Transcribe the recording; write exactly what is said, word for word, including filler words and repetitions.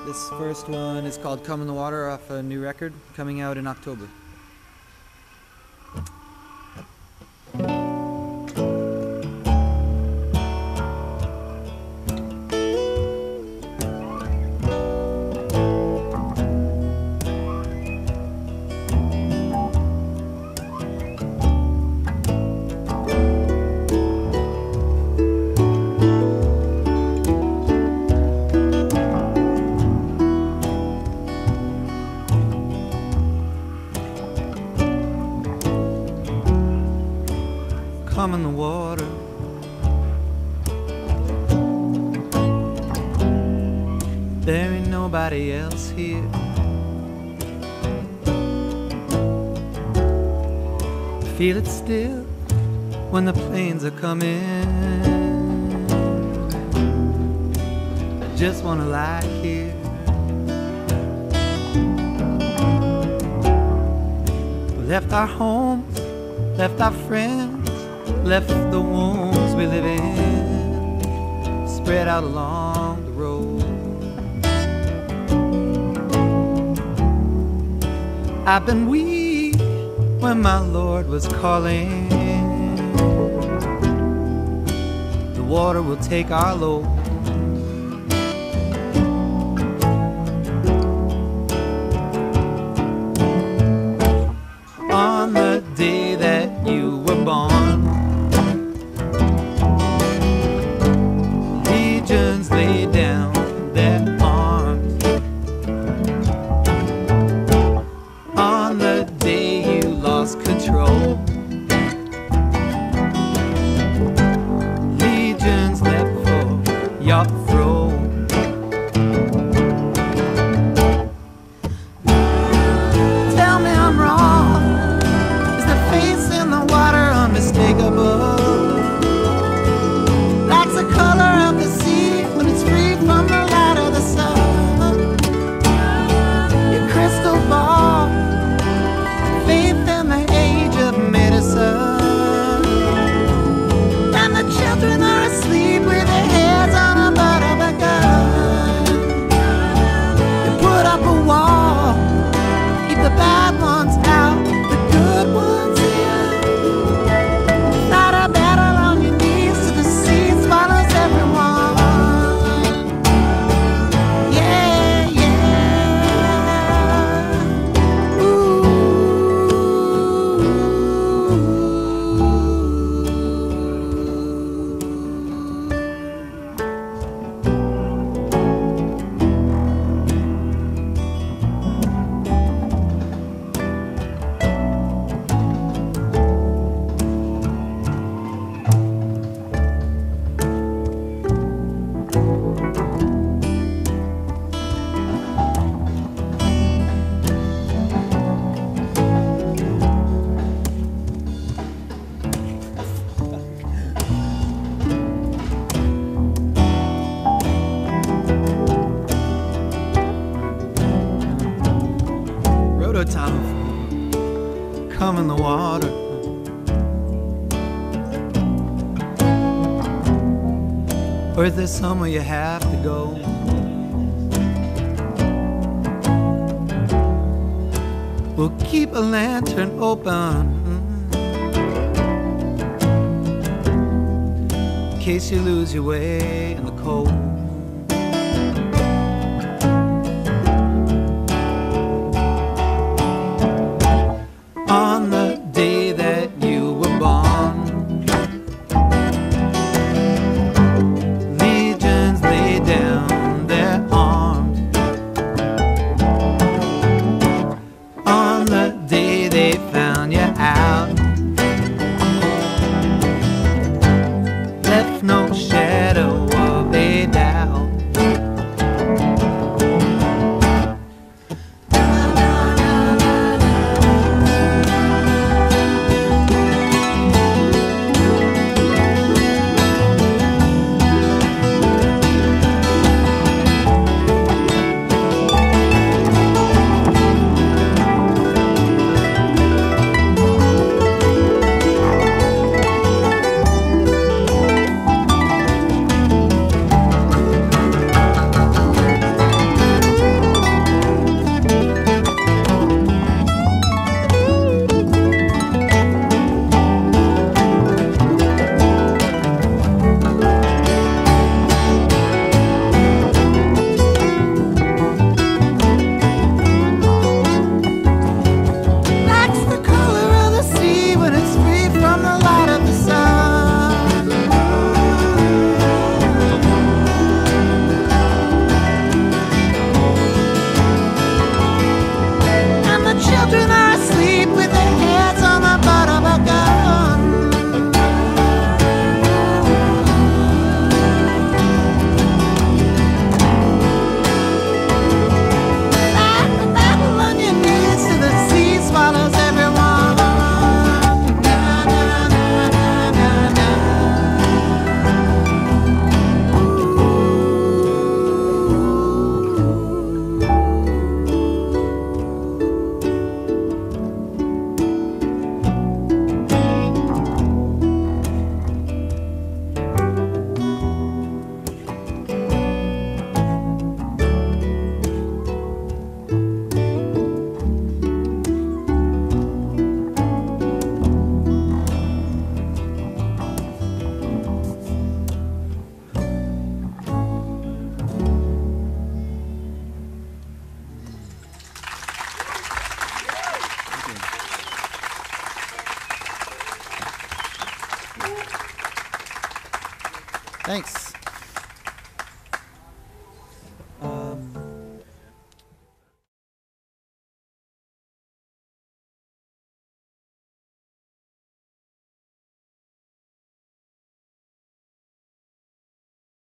This first one is called Come in the Water off a new record coming out in October. Come in the water, there ain't nobody else here. Feel it still when the planes are coming. I just wanna lie here. We left our homes, left our friends, left the wounds we live in, spread out along the road. I've been weak when my Lord was calling. The water will take our load. On the day that you were born, legions laid down their arms. On the day you lost control, legions leapt for your throne. Tell me I'm wrong. Is the face in the water unmistakable? Like the color of the sea when it's free from the light of the sun. Your crystal ball, faith in the age of medicine. And the children are asleep with their heads on the butt of a gun. You put up a wall, keep the bad ones out, the good ones in. Fight a battle on your knees till the sea swallows everyone. Yeah, yeah. Ooh. Rototom, come in the water. Or is there somewhere you have to go? We'll keep a lantern open in case you lose your way in the cold. On the day that you were born, legions laid down their arms. On the day they found you out, left no shadow of a doubt. Thanks.